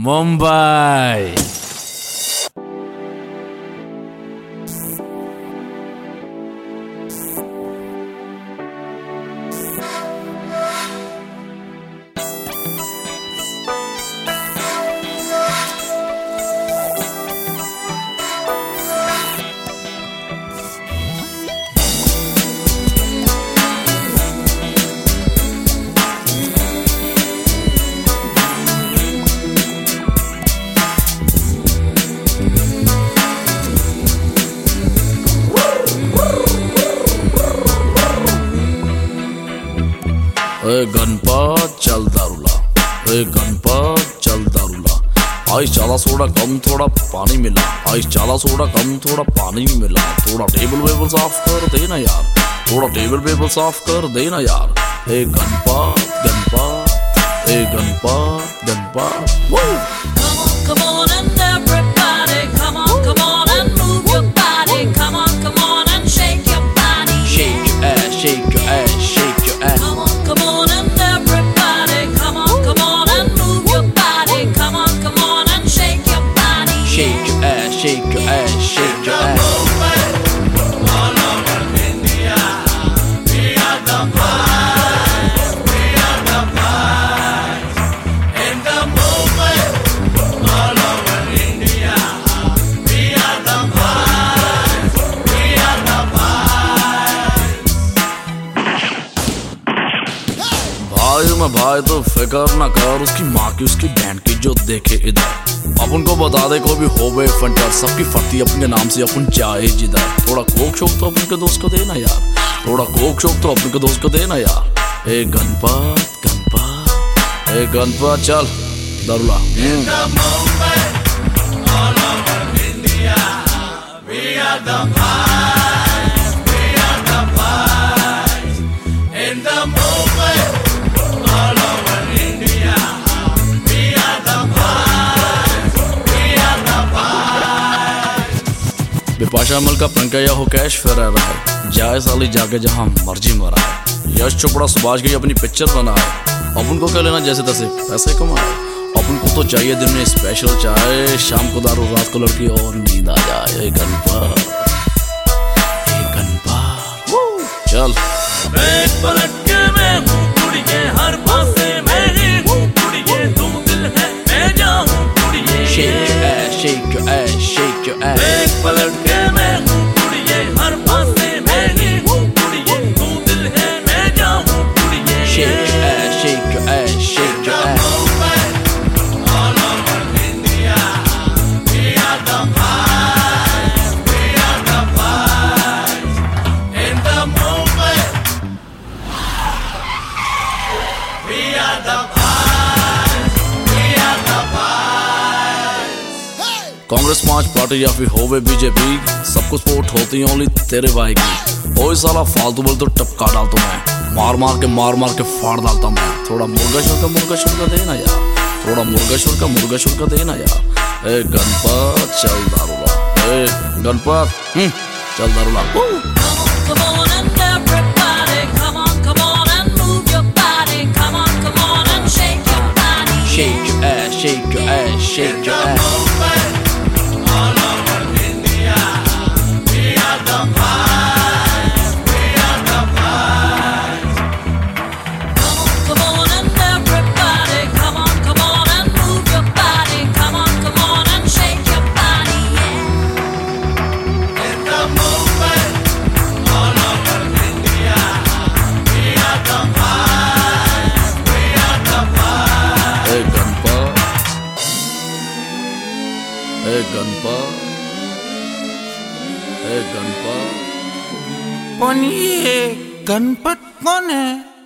मुंबई। गणपत चल दारूला, गणपत चल दारूला। आइस चाला सोडा कम थोड़ा पानी मिला, आइस चाला सोडा कम थोड़ा पानी मिला। थोड़ा टेबल वेबल साफ कर देना यार, थोड़ा टेबल वेबल साफ कर देना यार। हे गणपत गणपत, हे Ganpat Ganpat. Come on and everybody, come on and move your body. Come on and shake your body. Shake your ass, shake your ass, shake your ass. Come on and everybody, come on and move your body. Come on and shake your body. Shake your ass, shake your ass, shake your ass. All over India, we are the boys, we are the boys. In the movement, all over India, we are the boys, we are the boys. भाई मैं भाई तो फिकर ना कर, उसकी माँ की उसकी बहन की जो देखे इधर। अपन को बता दे कोई भी हो बे फंटर, सबकी फटी अपने नाम से अपन जाए जिधर। थोड़ा कोक शोक तो अपन के दोस्त को देना यार, थोड़ा कोक शोक तो अपन के दोस्त को देना यार। ए गणपत गणपत, ए गणपत चल दारूला। In the movement, all over India, we are the boys, we are the boys. In the movement, all over India, we are the boys, we are the boys. Bipasha अमल का पंकया हो कैश फिर रहा है, जाए साली जाके जहाँ मर्जी मरा है। यश चोपड़ा सुभाष की अपनी पिक्चर बना है, अपन को क्या लेना जैसे तैसे पैसे कमाए। अपन को तो चाहिए दिन में स्पेशल चाय, शाम को दारू, रात को लड़की और नींद आ जाए। ए गणपत, ए गणपत चल। एक पलट के मैं हूँ कुड़िए, हर पासे मैं ही हूँ कुड़िए। तुम दिल है मैं जाऊँ कुड़िए। Shake your ass, shake your ass, shake your ass. एक पलट के मैं हूँ कुड़िए, हर पासे मैं ही हूँ कुड़िए। तुम दिल है मैं जाऊँ कुड़िए। Shake your ass, shake your ass, shake your ass. All over India, we are the boys, we are the boys. In the movement, we are the boys, we are the boys. Congress march party या फिर होवे BJP, सबको support होती है only तेरे भाई की। ओए साला फालतू बोल तो टपका डालता मैं, मार मार के फाड़ डालता मैं। थोड़ा मुर्गा शुर का देना यार, थोड़ा मुर्गा शुर का देना यार। ए गणपत चल दारूला, ए गणपत चल दारूला। Come on and everybody, come on and move your body. Come on and shake your body. Shake your ass, shake your ass, shake your ass. All over India, we are the boys, we are the boys. Come on and everybody, come on and move your body. Come on and shake your body. Yeah. In the movement, all over India, we are the boys, we are the boys. ए गणपत, ए गणपत, ए गणपत। कौन ये गणपत कौन है?